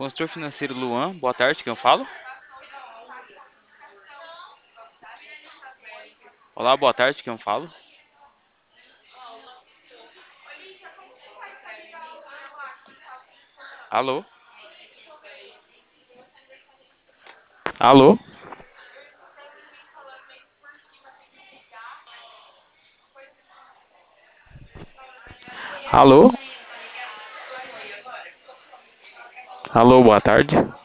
Consultor financeiro Luan, boa tarde, quem eu falo? Olá, boa tarde, quem eu falo? Alô? Alô? Alô? Alô, boa tarde.